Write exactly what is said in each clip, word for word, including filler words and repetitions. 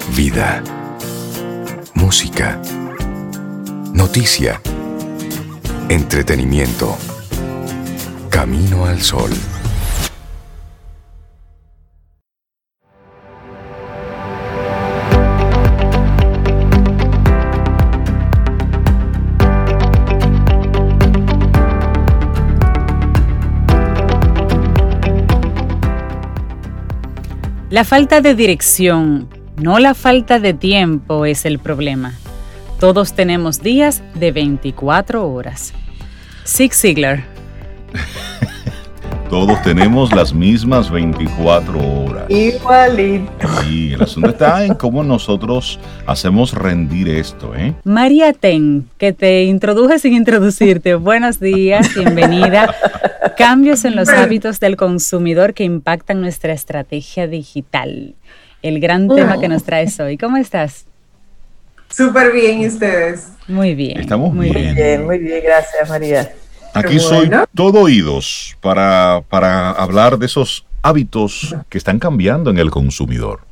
Vida, música, noticia, entretenimiento. Camino al Sol. La falta de dirección, no la falta de tiempo es el problema. Todos tenemos días de veinticuatro horas. Zig Ziglar. Todos tenemos las mismas veinticuatro horas. Igualito. Y el asunto está en cómo nosotros hacemos rendir esto, ¿eh? María Ten, que te introduje sin introducirte. Buenos días, bienvenida. Cambios en los hábitos del consumidor que impactan nuestra estrategia digital. El gran tema que nos traes hoy. ¿Cómo estás? Súper bien, ¿y ustedes? Muy bien. Estamos muy bien. Muy bien, muy bien, gracias, María. Aquí Qué soy bueno. todo oídos para, para hablar de esos hábitos que están cambiando en el consumidor.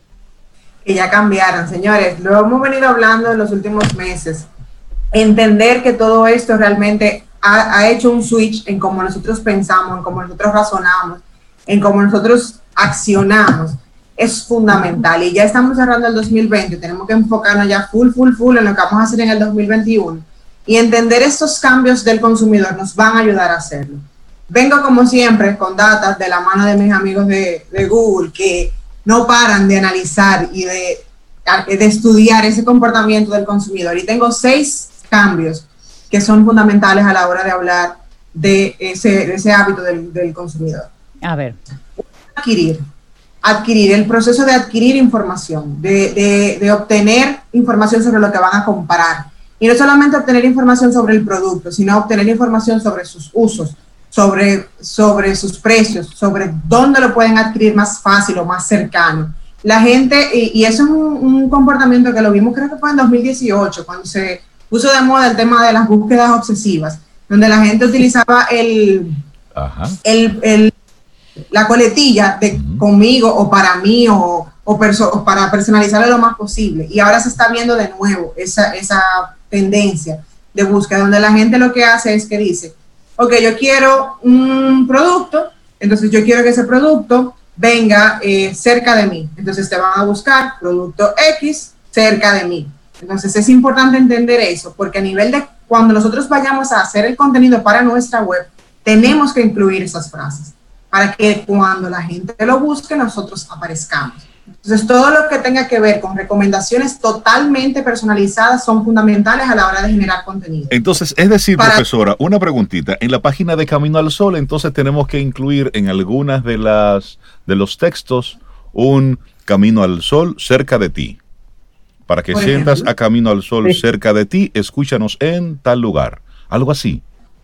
Que ya cambiaron, señores. Lo hemos venido hablando en los últimos meses. Entender que todo esto realmente ha, ha hecho un switch en cómo nosotros pensamos, en cómo nosotros razonamos, en cómo nosotros accionamos. Es fundamental. Y ya estamos cerrando el dos mil veinte. Tenemos que enfocarnos ya full, full, full en lo que vamos a hacer en el dos mil veintiuno. Y entender estos cambios del consumidor nos van a ayudar a hacerlo. Vengo como siempre con datos de la mano de mis amigos de, de Google que no paran de analizar y de, de estudiar ese comportamiento del consumidor. Y tengo seis cambios que son fundamentales a la hora de hablar de ese, de ese hábito del, del consumidor. A ver. Adquirir. Adquirir, el proceso de adquirir información, de, de, de obtener información sobre lo que van a comprar. Y no solamente obtener información sobre el producto, sino obtener información sobre sus usos, sobre, sobre sus precios, sobre dónde lo pueden adquirir más fácil o más cercano. La gente, y, y eso es un, un comportamiento que lo vimos, creo que fue en dos mil dieciocho, cuando se puso de moda el tema de las búsquedas obsesivas, donde la gente utilizaba el, Ajá. el, el la coletilla de uh-huh. conmigo o para mí o, o, perso- o para personalizarlo lo más posible. Y ahora se está viendo de nuevo esa, esa tendencia de búsqueda, donde la gente lo que hace es que dice, ok, yo quiero un producto, entonces yo quiero que ese producto venga eh, cerca de mí. Entonces te van a buscar producto X cerca de mí. Entonces es importante entender eso, porque a nivel de cuando nosotros vayamos a hacer el contenido para nuestra web, tenemos que incluir esas frases para que cuando la gente lo busque, nosotros aparezcamos. Entonces, todo lo que tenga que ver con recomendaciones totalmente personalizadas son fundamentales a la hora de generar contenido. Entonces, es decir, Para... profesora, una preguntita. En la página de Camino al Sol, entonces tenemos que incluir en algunas de las de los textos un Camino al Sol cerca de ti. Para que sientas a Camino al Sol sí. cerca de ti, escúchanos en tal lugar. Algo así.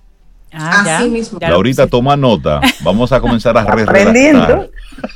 Ah, Así ya, mismo. ya Laurita, sí. Toma nota. Vamos a comenzar a redactar.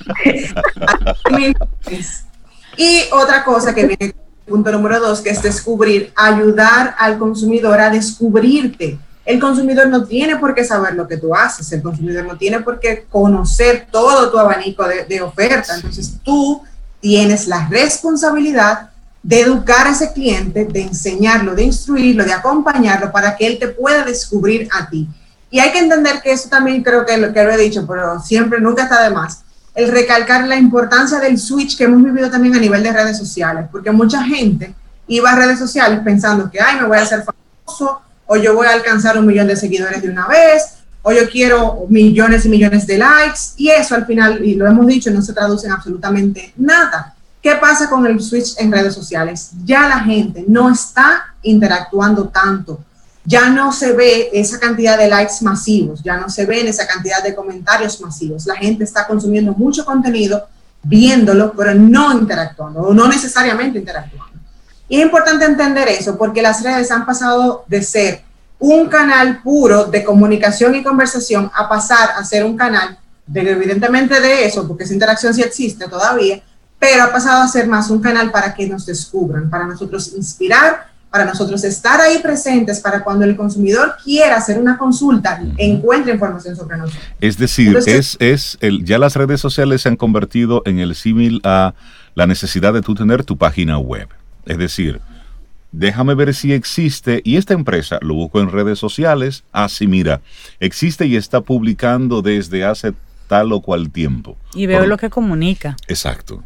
Y otra cosa que viene, punto número dos, que es descubrir, ayudar al consumidor a descubrirte. El consumidor no tiene por qué saber lo que tú haces, el consumidor no tiene por qué conocer todo tu abanico de, de oferta. Entonces tú tienes la responsabilidad de educar a ese cliente, de enseñarlo, de instruirlo, de acompañarlo para que él te pueda descubrir a ti. Y hay que entender que eso también creo que lo, que lo he dicho, pero siempre, nunca está de más, el recalcar la importancia del switch que hemos vivido también a nivel de redes sociales, porque mucha gente iba a redes sociales pensando que, ay, me voy a hacer famoso, o yo voy a alcanzar un millón de seguidores de una vez, o yo quiero millones y millones de likes, y eso al final, y lo hemos dicho, no se traduce en absolutamente nada. ¿Qué pasa con el switch en redes sociales? Ya la gente no está interactuando tanto. Ya no se ve esa cantidad de likes masivos, ya no se ven esa cantidad de comentarios masivos. La gente está consumiendo mucho contenido, viéndolo, pero no interactuando, o no necesariamente interactuando. Y es importante entender eso, porque las redes han pasado de ser un canal puro de comunicación y conversación a pasar a ser un canal, de, evidentemente de eso, porque esa interacción sí existe todavía, pero ha pasado a ser más un canal para que nos descubran, para nosotros inspirar, para nosotros estar ahí presentes, para cuando el consumidor quiera hacer una consulta, encuentre información sobre nosotros. Es decir, Entonces, es, es el, ya las redes sociales se han convertido en el símil a la necesidad de tú tener tu página web. Es decir, déjame ver si existe, y esta empresa, lo busco en redes sociales, así mira, existe y está publicando desde hace tal o cual tiempo. Y veo Por... lo que comunica. Exacto.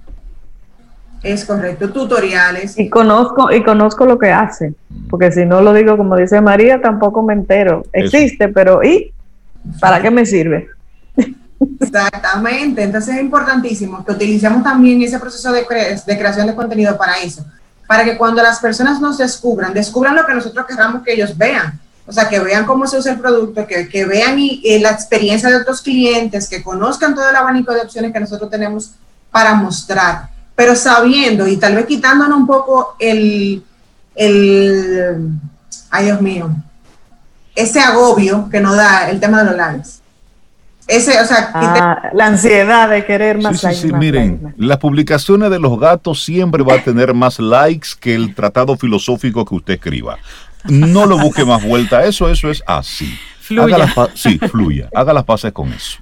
Es correcto, tutoriales. Y conozco, y conozco lo que hace, porque si no lo digo como dice María, tampoco me entero. Existe, Eso. pero ¿y para qué me sirve? Exactamente, entonces es importantísimo que utilicemos también ese proceso de, cre de creación de contenido para eso, para que cuando las personas nos descubran, descubran lo que nosotros queramos que ellos vean, o sea, que vean cómo se usa el producto, que, que vean y, y la experiencia de otros clientes, que conozcan todo el abanico de opciones que nosotros tenemos para mostrar, pero sabiendo y tal vez quitándonos un poco el, el ay Dios mío, ese agobio que nos da el tema de los likes. Ese, o sea, ah, la ansiedad de querer más sí, likes. Sí, sí, más miren, likes. las publicaciones de los gatos siempre va a tener más likes que el tratado filosófico que usted escriba. No lo busque más vuelta a eso, eso es así. Fluya. Haga las sí, fluya. Haga las paces con eso.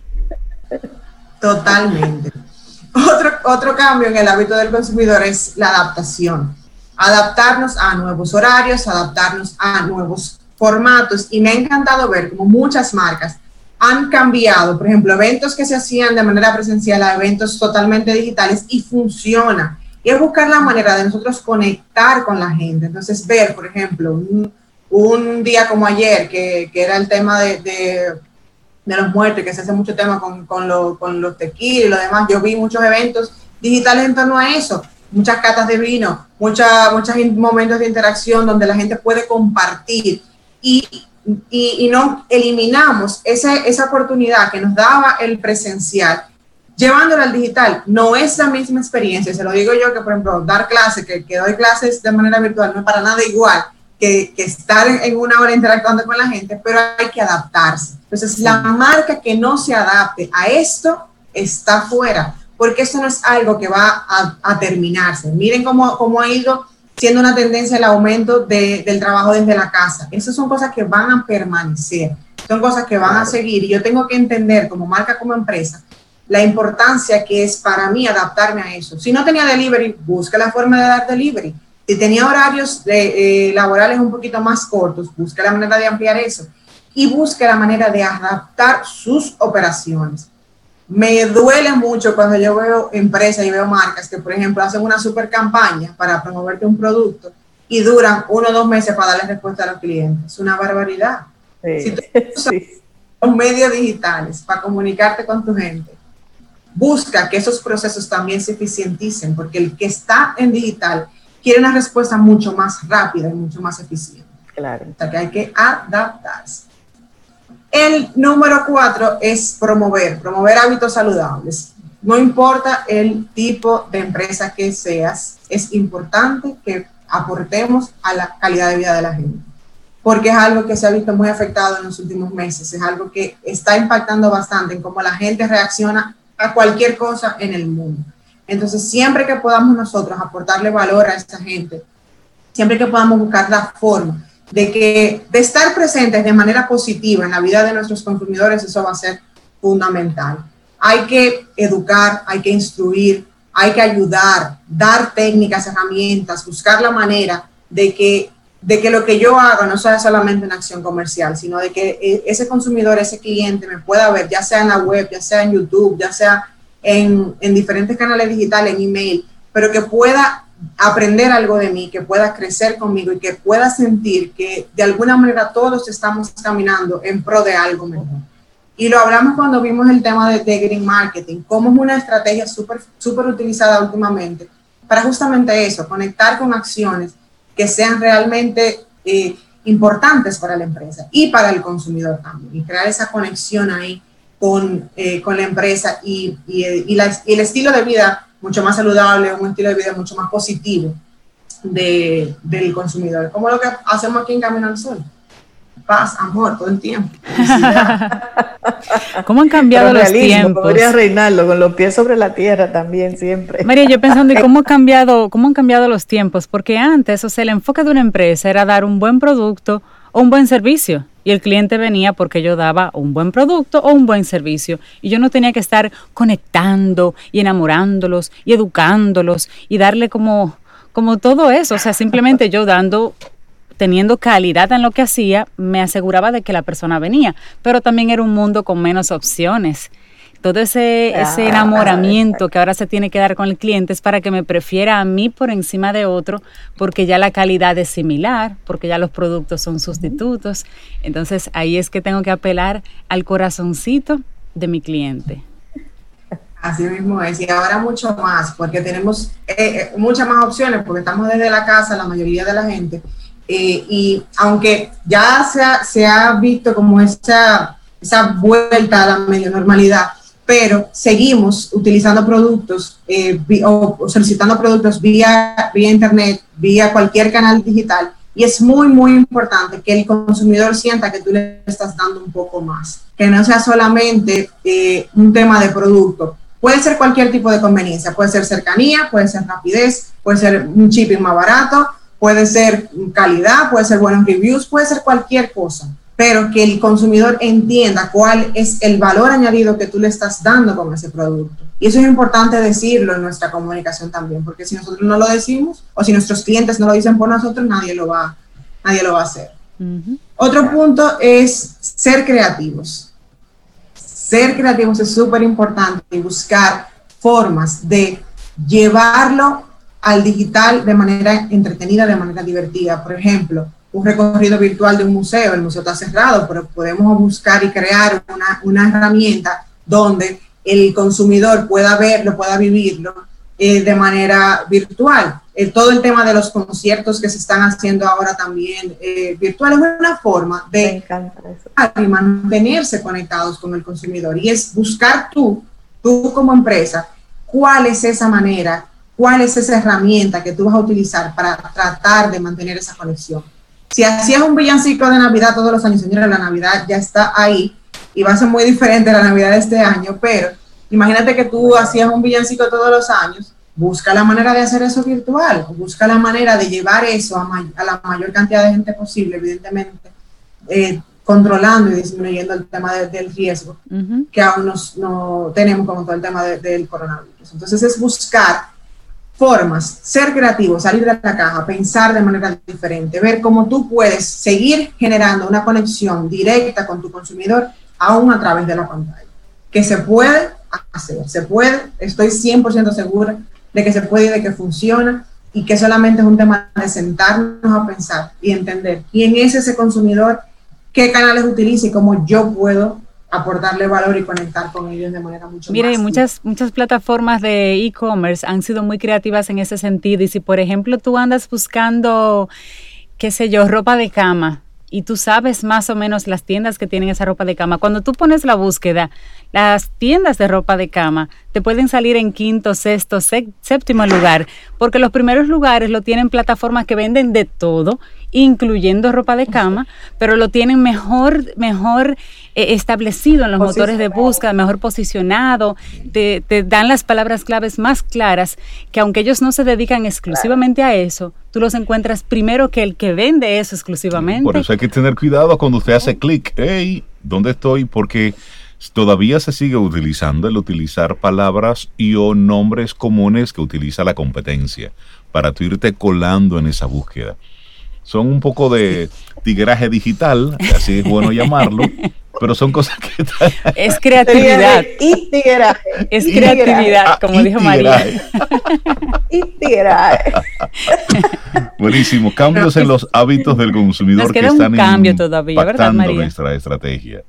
Totalmente. Otro, otro cambio en el hábito del consumidor es la adaptación. Adaptarnos a nuevos horarios, adaptarnos a nuevos formatos. Y me ha encantado ver cómo muchas marcas han cambiado, por ejemplo, eventos que se hacían de manera presencial a eventos totalmente digitales y funciona. Y es buscar la manera de nosotros conectar con la gente. Entonces, ver, por ejemplo, un, un día como ayer, que, que era el tema de, de, de los muertos, que se hace mucho tema con, con, lo, con los tequilas y lo demás. Yo vi muchos eventos digitales en torno a eso, muchas catas de vino, mucha, muchos momentos de interacción donde la gente puede compartir y Y, y no eliminamos esa, esa oportunidad que nos daba el presencial, llevándolo al digital. No es la misma experiencia, se lo digo yo que, por ejemplo, dar clases, que, que doy clases de manera virtual, no es para nada igual que, que estar en, en una hora interactuando con la gente, pero hay que adaptarse. Entonces, la marca que no se adapte a esto está fuera, porque esto no es algo que va a, a terminarse. Miren cómo, cómo ha ido siendo una tendencia el aumento de, del trabajo desde la casa. Esas son cosas que van a permanecer, son cosas que van a seguir, y yo tengo que entender como marca, como empresa, la importancia que es para mí adaptarme a eso. Si no tenía delivery, busca la forma de dar delivery. Si tenía horarios de, eh, laborales un poquito más cortos, busca la manera de ampliar eso, y busca la manera de adaptar sus operaciones. Me duele mucho cuando yo veo empresas y veo marcas que, por ejemplo, hacen una super campaña para promoverte un producto y duran uno o dos meses para darle respuesta a los clientes. Es una barbaridad. Sí, si tú usas sí. los medios digitales para comunicarte con tu gente, busca que esos procesos también se eficienticen, porque el que está en digital quiere una respuesta mucho más rápida y mucho más eficiente. Claro. O sea que hay que adaptarse. El número cuatro es promover, promover hábitos saludables. No importa el tipo de empresa que seas, es importante que aportemos a la calidad de vida de la gente, porque es algo que se ha visto muy afectado en los últimos meses, es algo que está impactando bastante en cómo la gente reacciona a cualquier cosa en el mundo. Entonces, siempre que podamos nosotros aportarle valor a esta gente, siempre que podamos buscar la forma de que de estar presentes de manera positiva en la vida de nuestros consumidores, eso va a ser fundamental. Hay que educar, hay que instruir, hay que ayudar, dar técnicas, herramientas, buscar la manera de que, de que lo que yo haga no sea solamente una acción comercial, sino de que ese consumidor, ese cliente me pueda ver, ya sea en la web, ya sea en YouTube, ya sea en, en diferentes canales digitales, en email, pero que pueda aprender algo de mí, que pueda crecer conmigo y que pueda sentir que de alguna manera todos estamos caminando en pro de algo mejor. Y lo hablamos cuando vimos el tema de, de Green Marketing, cómo es una estrategia súper súper utilizada últimamente para justamente eso, conectar con acciones que sean realmente eh, importantes para la empresa y para el consumidor también, y crear esa conexión ahí con, eh, con la empresa y, y, y, la, y el estilo de vida mucho más saludable, un estilo de vida mucho más positivo de, del consumidor, como lo que hacemos aquí en Camino al Sol. Paz, amor, todo el tiempo. ¿Cómo han cambiado Pero los realismo, tiempos? Podría reinarlo con los pies sobre la tierra también siempre. María, yo pensando en cómo, ha cambiado, cómo han cambiado los tiempos, porque antes, o sea, el enfoque de una empresa era dar un buen producto o un buen servicio. y el cliente venía porque yo daba un buen producto o un buen servicio y yo no tenía que estar conectando y enamorándolos y educándolos y darle como, como todo eso, o sea, simplemente yo dando, teniendo calidad en lo que hacía, me aseguraba de que la persona venía, pero también era un mundo con menos opciones. Todo ese, ah, ese enamoramiento que ahora se tiene que dar con el cliente es para que me prefiera a mí por encima de otro, porque ya la calidad es similar, porque ya los productos son sustitutos. Entonces ahí es que tengo que apelar al corazoncito de mi cliente. Así mismo es, y ahora mucho más, porque tenemos eh, muchas más opciones, porque estamos desde la casa, la mayoría de la gente, eh, y aunque ya se ha, se ha visto como esa, esa vuelta a la medio normalidad, pero seguimos utilizando productos eh, o, o solicitando productos vía, vía internet, vía cualquier canal digital, y es muy, muy importante que el consumidor sienta que tú le estás dando un poco más, que no sea solamente eh, un tema de producto. Puede ser cualquier tipo de conveniencia, puede ser cercanía, puede ser rapidez, puede ser un shipping más barato, puede ser calidad, puede ser buenos reviews, puede ser cualquier cosa, pero que el consumidor entienda cuál es el valor añadido que tú le estás dando con ese producto. Y eso es importante decirlo en nuestra comunicación también, porque si nosotros no lo decimos, o si nuestros clientes no lo dicen por nosotros, nadie lo va, nadie lo va a hacer. Uh-huh. Otro punto es ser creativos. Ser creativos es súper importante y buscar formas de llevarlo al digital de manera entretenida, de manera divertida. Por ejemplo, un recorrido virtual de un museo, el museo está cerrado, pero podemos buscar y crear una, una herramienta donde el consumidor pueda verlo, pueda vivirlo eh, de manera virtual. Eh, todo el tema de los conciertos que se están haciendo ahora también eh, virtual es una forma de mantenerse conectados con el consumidor, y es buscar tú, tú como empresa, cuál es esa manera, cuál es esa herramienta que tú vas a utilizar para tratar de mantener esa conexión. Si hacías un villancico de Navidad todos los años, señora, la Navidad ya está ahí y va a ser muy diferente la Navidad de este año, pero imagínate que tú hacías un villancico todos los años, busca la manera de hacer eso virtual, busca la manera de llevar eso a, may- a la mayor cantidad de gente posible, evidentemente, eh, controlando y disminuyendo el tema de, del riesgo uh-huh. que aún nos, no tenemos con todo el tema de, del coronavirus. Entonces es buscar formas, ser creativo, salir de la caja, pensar de manera diferente, ver cómo tú puedes seguir generando una conexión directa con tu consumidor aún a través de la pantalla. Que se puede hacer, se puede, estoy cien por ciento segura de que se puede y de que funciona, y que solamente es un tema de sentarnos a pensar y entender quién es ese consumidor, qué canales utiliza y cómo yo puedo aportarle valor y conectar con ellos de manera mucho Mira, más. Mira, muchas, muchas plataformas de e-commerce han sido muy creativas en ese sentido, y si por ejemplo tú andas buscando, qué sé yo, ropa de cama, y tú sabes más o menos las tiendas que tienen esa ropa de cama, cuando tú pones la búsqueda, las tiendas de ropa de cama te pueden salir en quinto, sexto, sé, séptimo lugar, porque los primeros lugares lo tienen plataformas que venden de todo, incluyendo ropa de cama, pero lo tienen mejor, mejor eh, establecido en los motores de búsqueda, mejor posicionado, te, te dan las palabras claves más claras, que aunque ellos no se dedican exclusivamente a eso, tú los encuentras primero que el que vende eso exclusivamente. Por eso hay que tener cuidado cuando usted hace clic, hey, ¿dónde estoy? Porque todavía se sigue utilizando el utilizar palabras y o nombres comunes que utiliza la competencia para tú irte colando en esa búsqueda. Son un poco de tigueraje digital, así es bueno llamarlo, pero son cosas que... Es creatividad. Y tigueraje. Es y creatividad, ah, como dijo tigueraje. María. Y tigueraje. Buenísimo. Cambios en los hábitos del consumidor Nos queda que están un cambio todavía, ¿verdad, María? Nuestra estrategia.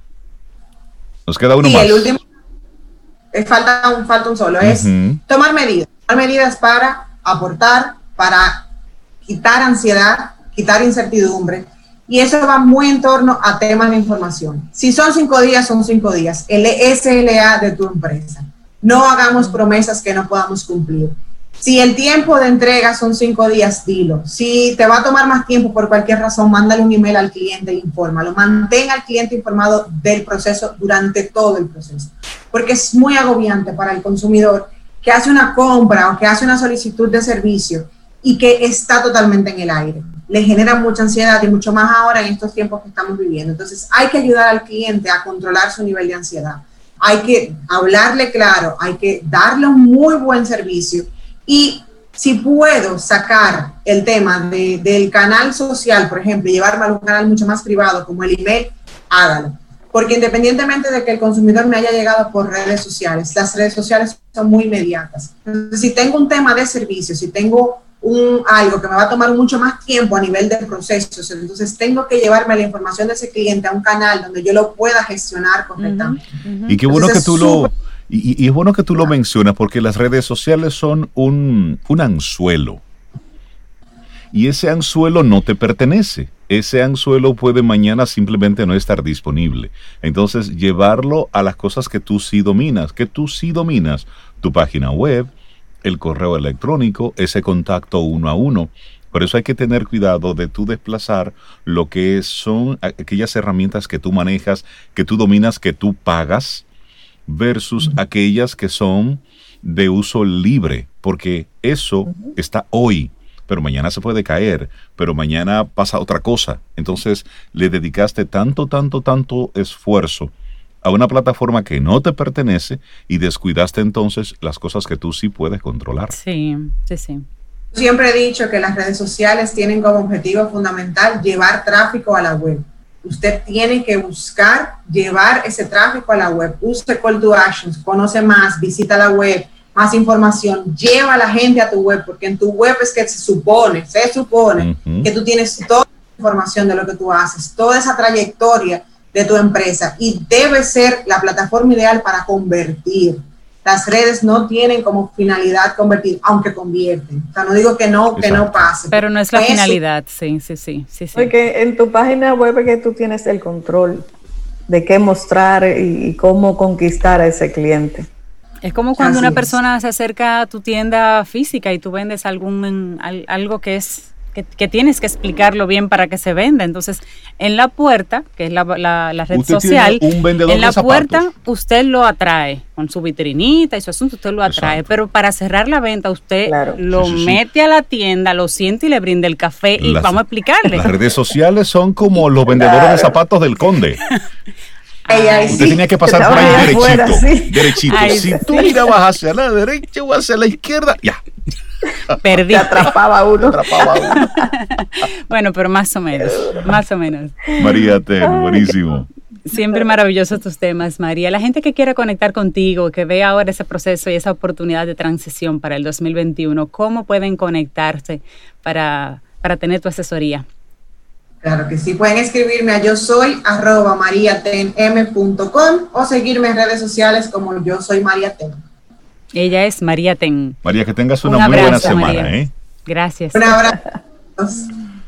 Nos queda uno sí, más. El último, eh, falta, un, falta un solo, es uh-huh. tomar medidas. Tomar medidas para aportar, para quitar ansiedad, quitar incertidumbre, y eso va muy en torno a temas de información. Si son cinco días, son cinco días, el S L A de tu empresa. No hagamos promesas que no podamos cumplir. Si el tiempo de entrega son cinco días, dilo. Si te va a tomar más tiempo por cualquier razón, mándale un email al cliente e infórmalo. Mantén al cliente informado del proceso durante todo el proceso, porque es muy agobiante para el consumidor que hace una compra o que hace una solicitud de servicio y que está totalmente en el aire. le genera mucha ansiedad y mucho más ahora en estos tiempos que estamos viviendo. Entonces hay que ayudar al cliente a controlar su nivel de ansiedad. Hay que hablarle claro, hay que darle un muy buen servicio y si puedo sacar el tema de, del canal social, por ejemplo, llevarme a un canal mucho más privado como el email, hágalo. Porque independientemente de que el consumidor me haya llegado por redes sociales, las redes sociales son muy inmediatas. Entonces, si tengo un tema de servicio, si tengo un, algo que me va a tomar mucho más tiempo a nivel de procesos, entonces tengo que llevarme la información de ese cliente a un canal donde yo lo pueda gestionar correctamente. Uh-huh, uh-huh. Y qué bueno Entonces, que tú es lo... Y, y es bueno que tú lo mencionas porque las redes sociales son un, un anzuelo. Y ese anzuelo no te pertenece. Ese anzuelo puede mañana simplemente no estar disponible. Entonces, llevarlo a las cosas que tú sí dominas, que tú sí dominas. Tu página web, el correo electrónico, ese contacto uno a uno. Por eso hay que tener cuidado de tú desplazar lo que son aquellas herramientas que tú manejas, que tú dominas, que tú pagas, versus uh-huh. aquellas que son de uso libre, porque eso uh-huh. está hoy, pero mañana se puede caer, pero mañana pasa otra cosa. Entonces le dedicaste tanto, tanto, tanto esfuerzo a una plataforma que no te pertenece y descuidaste entonces las cosas que tú sí puedes controlar. Sí, sí, sí. Siempre he dicho que las redes sociales tienen como objetivo fundamental llevar tráfico a la web. Usted tiene que buscar llevar ese tráfico a la web. Use call to actions, conoce más, visita la web, más información, lleva a la gente a tu web, porque en tu web es que se supone, se supone uh-huh. que tú tienes toda la información de lo que tú haces, toda esa trayectoria de tu empresa y debe ser la plataforma ideal para convertir. Las redes no tienen como finalidad convertir, aunque convierten. O sea, no digo que no, que no pase. Pero no es la Eso. finalidad, sí, sí, sí, sí, sí. Porque en tu página web es que tú tienes el control de qué mostrar y, y cómo conquistar a ese cliente. Es como cuando Así una es. persona se acerca a tu tienda física y tú vendes algún algo que es que, que tienes que explicarlo bien para que se venda. Entonces, en la puerta, que es la, la, la red usted social, tiene un vendedor en la de zapatos. puerta usted lo atrae con su vitrinita y su asunto, usted lo atrae. Exacto. Pero para cerrar la venta, usted claro. lo sí, sí, mete sí. a la tienda, lo siente y le brinda el café y las, vamos a explicarle. Las redes sociales son como los vendedores claro. de zapatos del Conde. Ay, ay, usted sí. tenía que pasar por ahí derechito, afuera, sí. derechito. Ay, si sí. tú mirabas hacia la derecha o hacia la izquierda, ya. Perdí. Te atrapaba uno. atrapaba uno. Bueno, pero más o menos, más o menos. María Ten, buenísimo. Siempre maravillosos tus temas, María. La gente que quiera conectar contigo, que vea ahora ese proceso y esa oportunidad de transición para el dos mil veintiuno, ¿cómo pueden conectarse para, para tener tu asesoría? Claro que sí, pueden escribirme a yo soy arroba mariatenm punto com o seguirme en redes sociales como yo soy María Ten. Ella es María Ten. María, que tengas una Un muy abrazo, buena semana. María. ¿eh? Gracias. Un abrazo.